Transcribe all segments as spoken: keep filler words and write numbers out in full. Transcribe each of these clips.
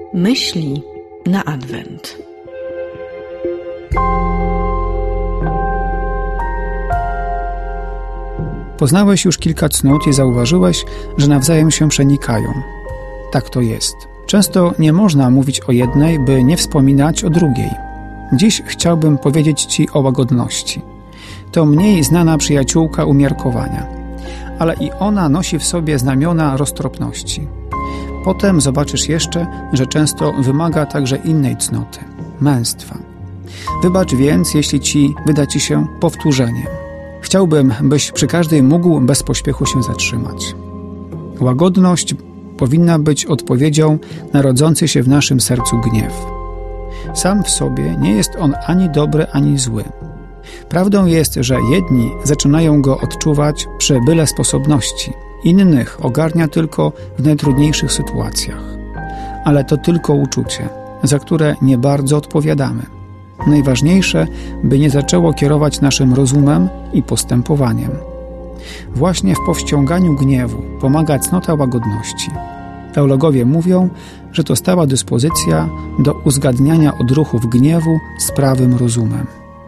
Myśli na Adwent. Poznałeś już kilka cnót i zauważyłeś, że nawzajem się przenikają. Tak to jest. Często nie można mówić o jednej, by nie wspominać o drugiej. Dziś chciałbym powiedzieć Ci o łagodności. To mniej znana przyjaciółka umiarkowania, ale i ona nosi w sobie znamiona roztropności. Potem zobaczysz jeszcze, że często wymaga także innej cnoty – męstwa. Wybacz więc, jeśli Ci wyda Ci się powtórzeniem. Chciałbym, byś przy każdej mógł bez pośpiechu się zatrzymać. Łagodność powinna być odpowiedzią na rodzący się w naszym sercu gniew. Sam w sobie nie jest on ani dobry, ani zły. Prawdą jest, że jedni zaczynają go odczuwać przy byle sposobności, innych ogarnia tylko w najtrudniejszych sytuacjach. Ale to tylko uczucie, za które nie bardzo odpowiadamy. Najważniejsze, by nie zaczęło kierować naszym rozumem i postępowaniem. Właśnie w powściąganiu gniewu pomaga cnota łagodności. Teologowie mówią, że to stała dyspozycja do uzgadniania odruchów gniewu z prawym rozumem.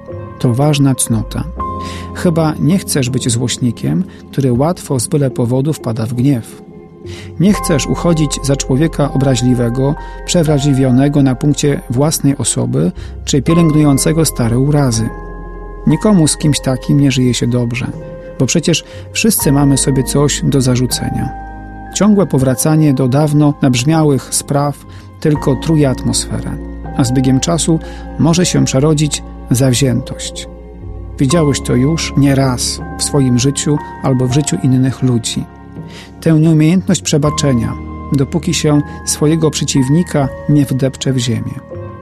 To ważna cnota. Chyba nie chcesz być złośnikiem, który łatwo z byle powodu wpada w gniew. Nie chcesz uchodzić za człowieka obraźliwego, przewrażliwionego na punkcie własnej osoby, czy pielęgnującego stare urazy. Nikomu z kimś takim nie żyje się dobrze, bo przecież wszyscy mamy sobie coś do zarzucenia. Ciągłe powracanie do dawno nabrzmiałych spraw tylko truje atmosferę, a z biegiem czasu może się przerodzić zawziętość. Widziałeś to już nie raz w swoim życiu albo w życiu innych ludzi. Tę nieumiejętność przebaczenia, dopóki się swojego przeciwnika nie wdepcze w ziemię.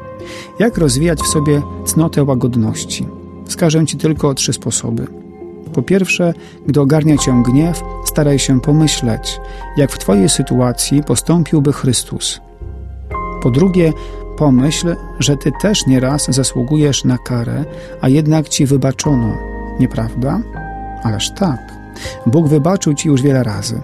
Jak rozwijać w sobie cnotę łagodności? Wskażę Ci tylko trzy sposoby. Po pierwsze, gdy ogarnia Cię gniew, staraj się pomyśleć, jak w Twojej sytuacji postąpiłby Chrystus. Po drugie, pomyśl, że Ty też nieraz zasługujesz na karę, a jednak Ci wybaczono, nieprawda? Ależ tak, Bóg wybaczył Ci już wiele razy.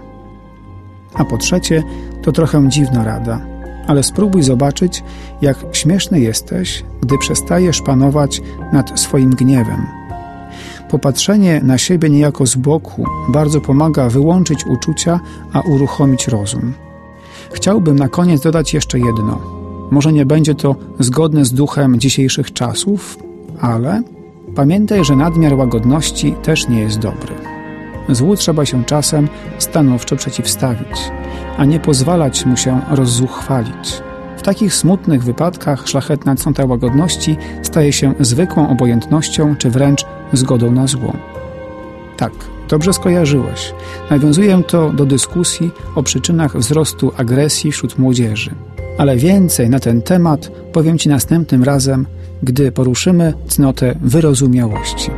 A po trzecie, to trochę dziwna rada, ale spróbuj zobaczyć, jak śmieszny jesteś, gdy przestajesz panować nad swoim gniewem. Popatrzenie na siebie niejako z boku bardzo pomaga wyłączyć uczucia, a uruchomić rozum. Chciałbym na koniec dodać jeszcze jedno. Może nie będzie to zgodne z duchem dzisiejszych czasów, ale pamiętaj, że nadmiar łagodności też nie jest dobry. Złu trzeba się czasem stanowczo przeciwstawić, a nie pozwalać mu się rozzuchwalić. W takich smutnych wypadkach szlachetna cnota łagodności staje się zwykłą obojętnością czy wręcz zgodą na zło. Tak, dobrze skojarzyłeś. Nawiązuję to do dyskusji o przyczynach wzrostu agresji wśród młodzieży. Ale więcej na ten temat powiem Ci następnym razem, gdy poruszymy cnotę wyrozumiałości.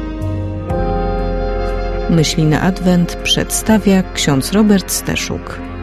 Myśli na Adwent przedstawia ksiądz Robert Steszuk.